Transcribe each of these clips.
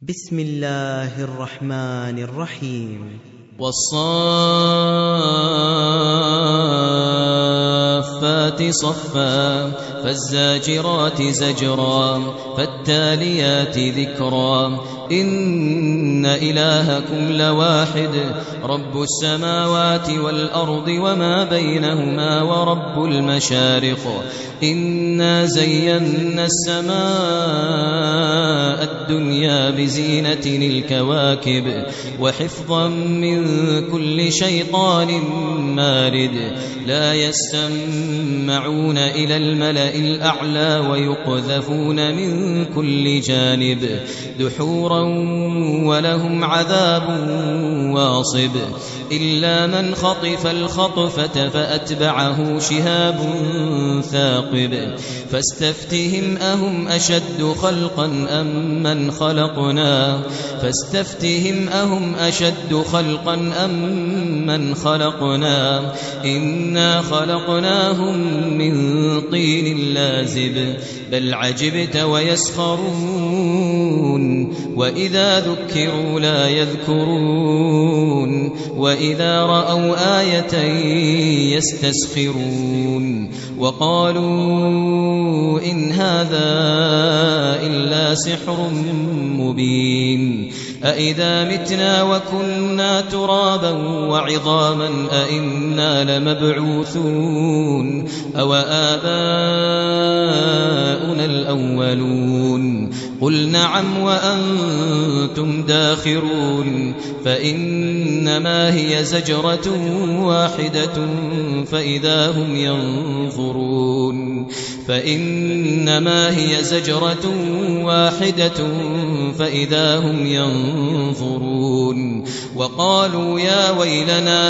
بسم الله الرحمن الرحيم. والصافات صفا فالزاجرات زجرا فالتاليات ذكرا إن إلهكم لواحد رب السماوات والأرض وما بينهما ورب المشارق إنا زينا السماء الدنيا بزينة الكواكب وحفظا من كل شيطان مارد لا يستمعون إلى الملأ الأعلى ويقذفون من كل جانب دحورا ولهم عذاب واصب إلا من خطف الخطفة فأتبعه شهاب ثاقب فاستفتهم أهم أشد خلقا أم من خلقنا إنا خلقناهم من طين لازب بل عجبت ويسخرون وإذا ذكروا لا يذكرون وإذا رأوا آية يستسخرون وقالوا إن هذا إلا سحر مبين أإذا متنا وكنا ترابا وعظاما أإنا لمبعوثون أو آباؤنا الأولون قل نعم وأنتم داخرون فإنما هي زجرة واحدة فإذا هم ينظرون وقالوا يا ويلنا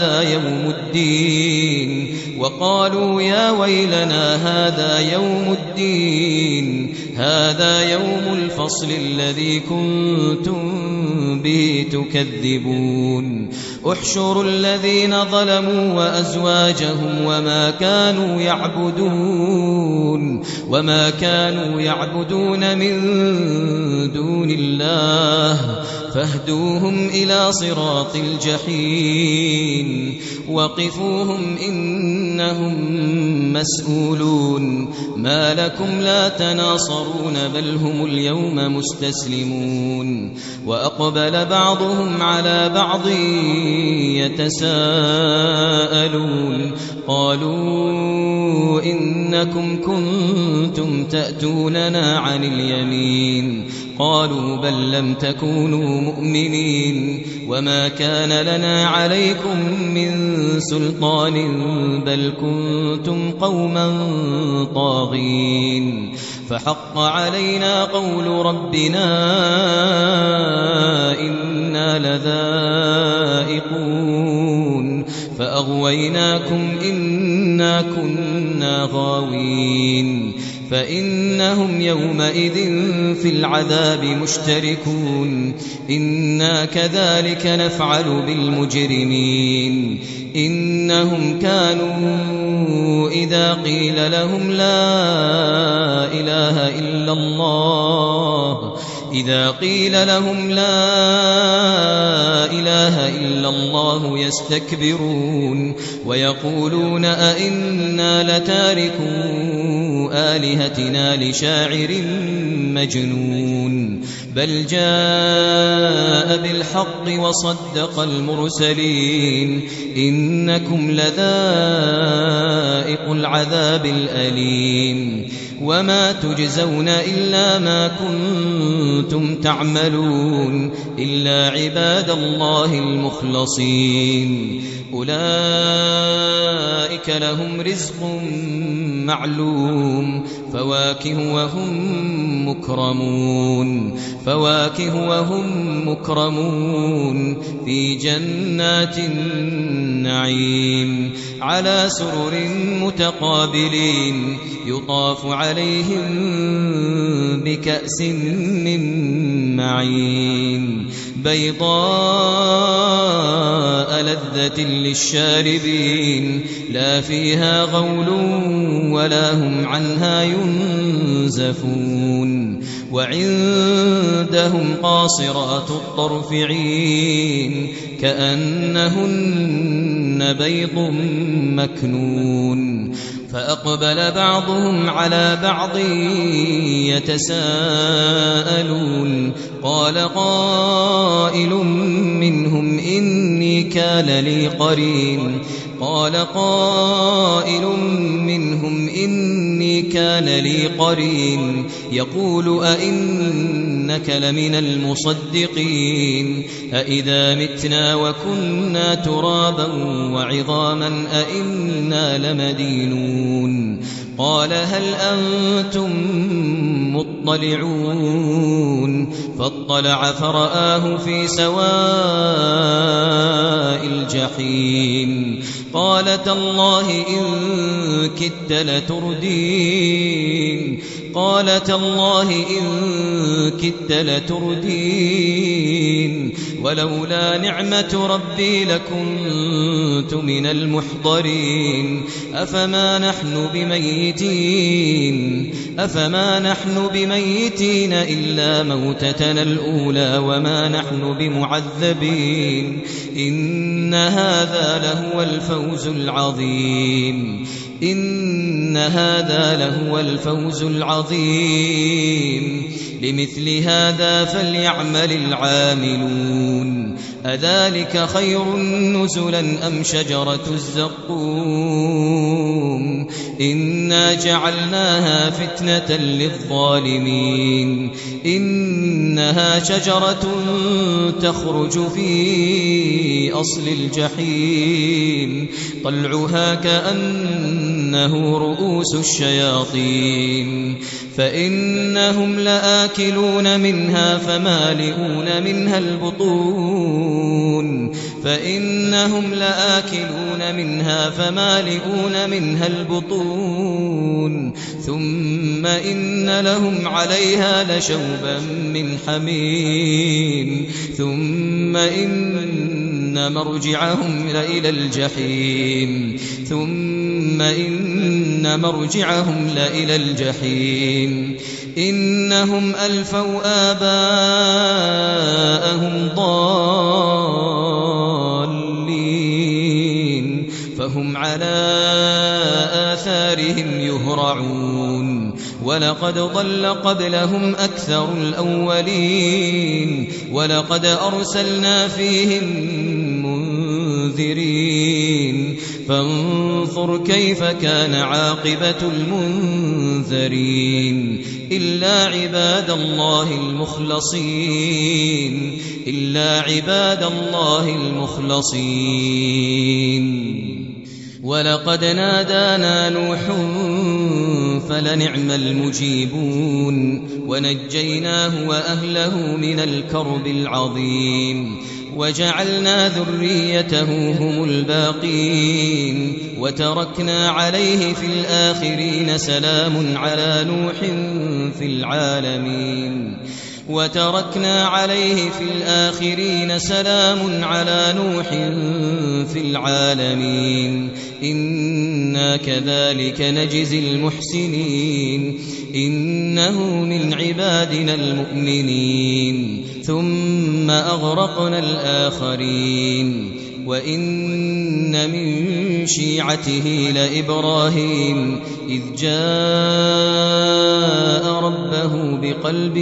هذا يوم الدين هذا يوم الفصل الذي كنتم به تكذبون احشروا الذين ظلموا وأزواجهم وما كانوا يعبدون من دون الله فاهدوهم إلى صراط الجحيم وقفوهم إنهم مسؤولون ما لكم لا تناصرون بل هم اليوم مستسلمون وأقبل بعضهم على بعض يتساءلون قالوا إنكم كنتم تأتوننا عن اليمين قالوا بل لم تكونوا مؤمنين وما كان لنا عليكم من سلطان بل كنتم قوما طاغين فحق علينا قول ربنا إنا لذائقون فأغويناكم إنا كنا غاوين فإنهم يومئذ في العذاب مشتركون إنا كذلك نفعل بالمجرمين إنهم كانوا إذا قيل لهم لا إله إلا الله يستكبرون ويقولون أئنا لتاركو آلهتنا لشاعر مجنون بل جاء بالحق وصدق المرسلين إنكم لذائق العذاب الأليم وما تجزون إلا ما كنتم تعملون إلا عباد الله المخلصين أولئك لهم رزق معلوم فواكه وهم مكرمون في جنات النعيم على سرر متقابلين يطاف عليهم بكأس من معين بيضاء لذة للشاربين لا فيها غول ولا هم عنها ينزفون وعندهم قاصرات الطرف عين كأنهن بيض مكنون فأقبل بعضهم على بعض يتساءلون قال قائل منهم إني كان لي قرين يقول أئنك لمن المصدقين أئذا متنا وكنا ترابا وعظاما أئنا لمدينون قال هل أنتم مطلعون فاطلع فرآه في سواء الجحيم قال تالله إن كدت لتردين ولولا نعمة ربي لكنت من المحضرين أفما نحن بميتين إلا موتتنا الأولى وما نحن بمعذبين إن هذا لهو الفوز العظيم لمثل هذا فليعمل العاملون أذلك خير نزلا أم شجرة الزقوم إنا جعلناها فتنة للظالمين إنها شجرة تخرج في أصل الجحيم طلعها كأنه رؤوس الشياطين فإنهم لآكلون منها فمالئون منها البطون ثم إن لهم عليها لشوبا من حميم ثم إن مرجعهم لإلى الجحيم إنهم ألفوا آباءهم ضالين فهم على آثارهم يهرعون ولقد ضل قبلهم أكثر الأولين ولقد أرسلنا فيهم منذرين فانظر كيف كان عاقبة المنذرين إلا عباد الله المخلصين ولقد نادانا نوح فلنعم المجيبون ونجيناه وأهله من الكرب العظيم وجعلنا ذريته هم الباقين وتركنا عليه في الآخرين سلام على نوح في العالمين إنا كذلك نجزي المحسنين إنه من عبادنا المؤمنين ثم أغرقنا الآخرين وإن من شيعته لإبراهيم إذ جاء ربه بقلب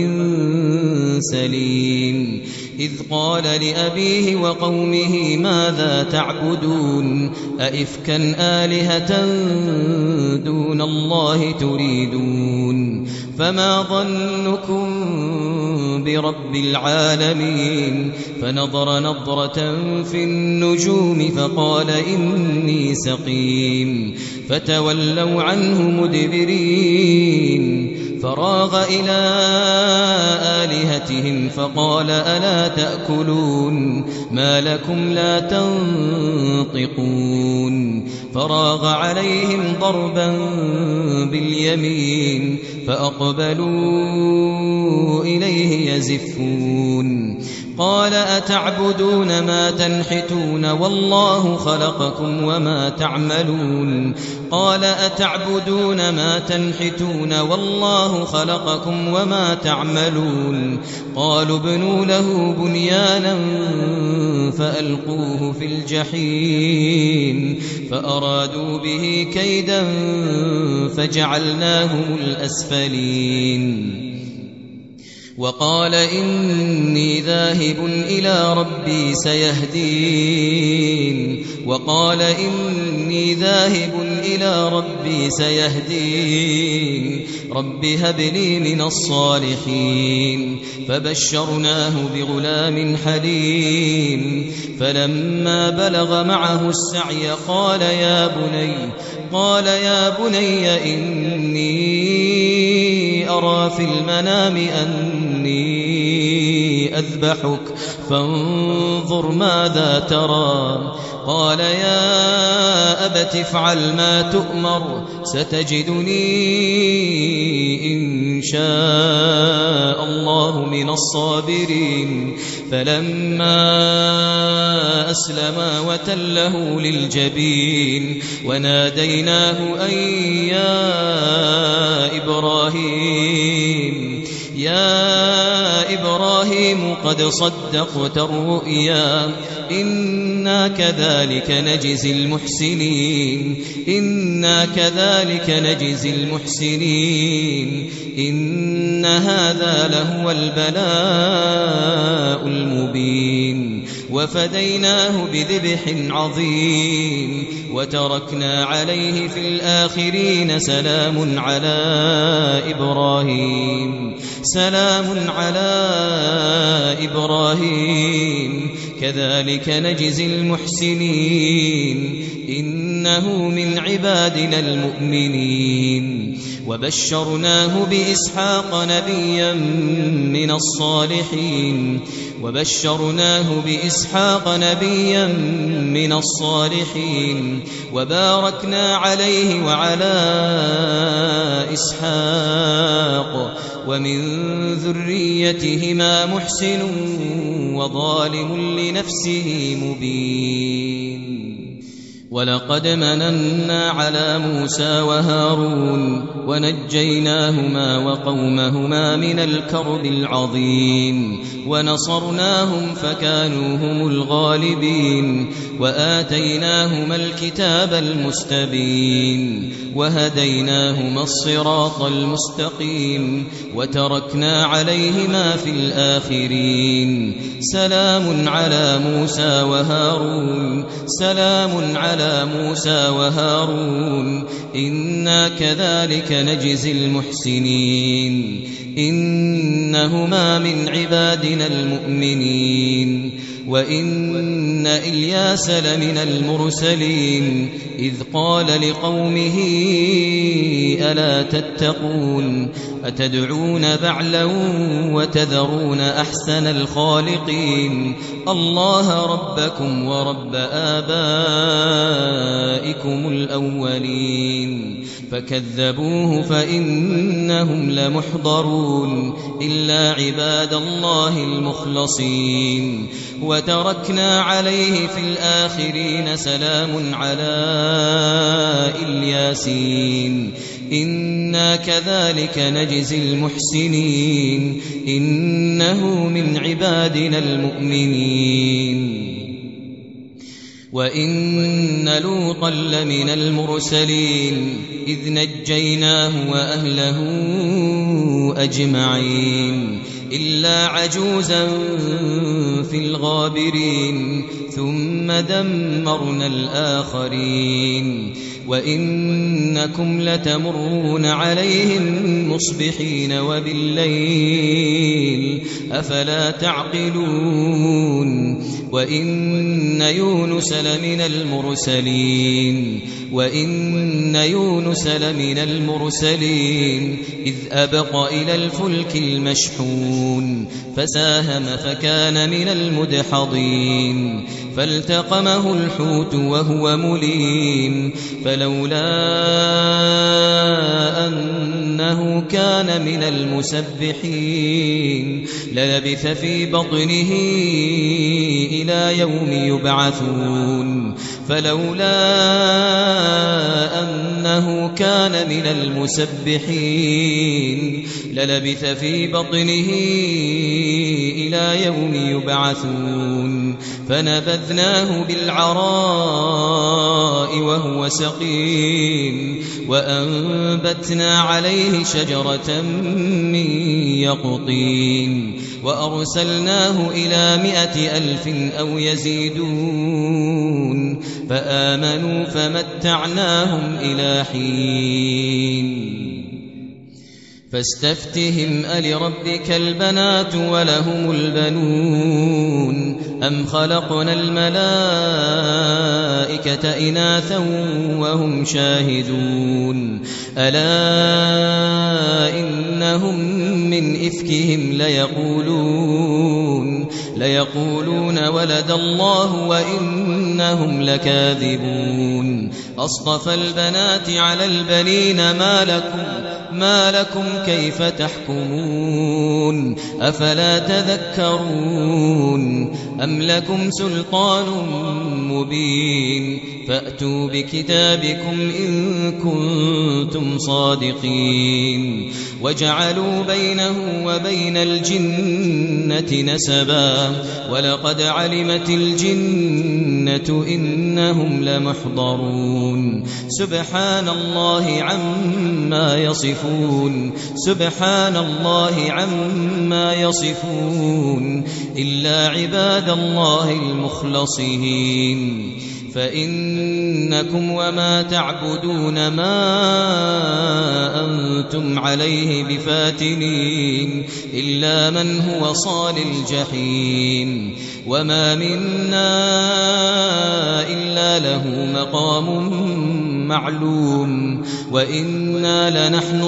سليم إذ قال لأبيه وقومه ماذا تعبدون أئفكا آلهة دون الله تريدون فما ظنكم برب العالمين فنظر نظرة في النجوم فقال إني سقيم فتولوا عنه مدبرين فراغ إلى آلهتهم فقال ألا تأكلون ما لكم لا تنطقون فراغ عليهم ضربا باليمين فأقبلوا إليه يزفون قال أتعبدون ما تنحتون والله خلقكم وما تعملون قال أتعبدون ما تنحتون والله خلقكم وما تعملون قالوا ابنوا له بنيانا فألقوه في الجحيم فأرادوا به كيدا فجعلناهم الأسفلين وقال إني ذاهب إلى ربي سيهدين رب هب لي من الصالحين فبشرناه بغلام حليم فلما بلغ معه السعي قال يا بني إني أرى في المنام أني أذبحك فانظر ماذا ترى قال يا أبت افعل ما تؤمر ستجدني إن شاء الله من الصابرين فلما أسلما وتله للجبين وناديناه أن يا إبراهيم قد صدقت الرؤيا إنا كذلك نجزي المحسنين إن هذا لهو البلاء المبين وفديناه بذبح عظيم وتركنا عليه في الآخرين سلام على إبراهيم كذلك نجزي المحسنين إنه من عبادنا المؤمنين وبشرناه بإسحاق نبيا من الصالحين وباركنا عليه وعلى إسحاق ومن ذريتهما محسن وظالم لنفسه مبين ولقد مننا على موسى وهارون ونجيناهما وقومهما من الكرب العظيم ونصرناهم فكانوا هم الغالبين وآتيناهما الكتاب المستبين وهديناهما الصراط المستقيم وتركنا عليهما في الآخرين سلام على موسى وهارون إنا كذلك نجزي المحسنين إنهما من عبادنا المؤمنين وإن إلياس لمن المرسلين إذ قال لقومه ألا تتقون أتدعون بعلا وتذرون أحسن الخالقين الله ربكم ورب آبائكم الأولين فكذبوه فإنهم لمحضرون إلا عباد الله المخلصين وتركنا عليه في الآخرين سلام على الياسين إنا كذلك نجزي المحسنين إنه من عبادنا المؤمنين وإن لوطا لمن المرسلين إذ نجيناه وأهله أجمعين إلا عجوزا في الغابرين ثم دمرنا الآخرين وإنكم لتمرون عليهم مصبحين وبالليل أفلا تعقلون وإن يونس لمن المرسلين إذ أبق إلى الفلك المشحون فساهم فكان من المدحضين فالتقمه الحوت وهو مليم فلولا أنه كان من المسبحين للبث في بطنه إلى يوم يبعثون فلولا أنه كان من المسبحين للبث في بطنه إلى يوم يبعثون فنبذناه بالعراء وهو سقيم وأنبتنا عليه شجرة من يقطين وأرسلناه إلى 100,000 أو يزيدون فآمنوا فمتعناهم إلى حين فاستفتهم ألربك البنات ولهم البنون أم خلقنا الملائكة إناثا وهم شاهدون ألا إنهم من إفكهم ليقولون ولد الله وإنهم لكاذبون أصطفى البنات على البنين ما لكم كيف تحكمون أفلا تذكرون أم لكم سلطان مبين فأتوا بكتابكم إن كنتم صادقين وجعلوا بينه وبين الجنة نسبا ولقد علمت الجنة إنهم لمحضرون سبحان الله عما يصفون إلا عباد الله المخلصين فإنكم وما تعبدون ما أنتم عليه بفاتنين إلا من هو صال الجحيم وما منا إلا له مقام معلوم وإنا لنحن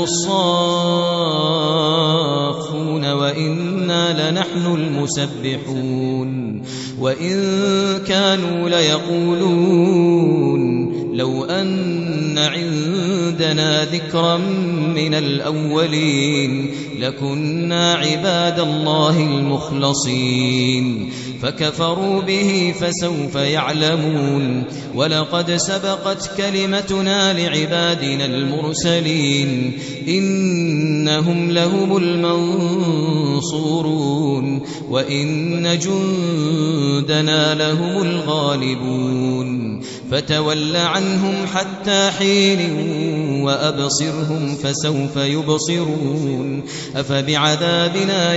الصافون وإنا لنحن المسبحون وإن كانوا ليقولون لو أن عندنا ذكرا من الأولين لكنا عباد الله المخلصين فكفروا به فسوف يعلمون ولقد سبقت كلمتنا لعبادنا المرسلين إنهم لهم المنصورون وإن جندنا لهم الغالبون فتول عنهم حتى حين وأبصرهم فسوف يبصرون أفبعذابنا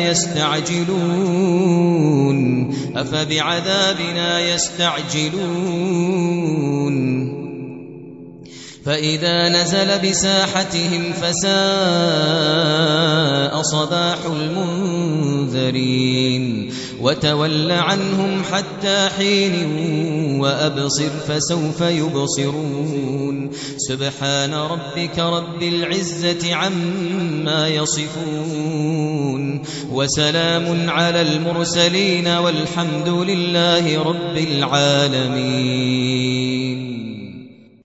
يستعجلون فإذا نزل بساحتهم فساء صباح المنذرين وتول عنهم حتى حين وأبصر فسوف يبصرون سبحان ربك رب العزة عما يصفون وسلام على المرسلين والحمد لله رب العالمين.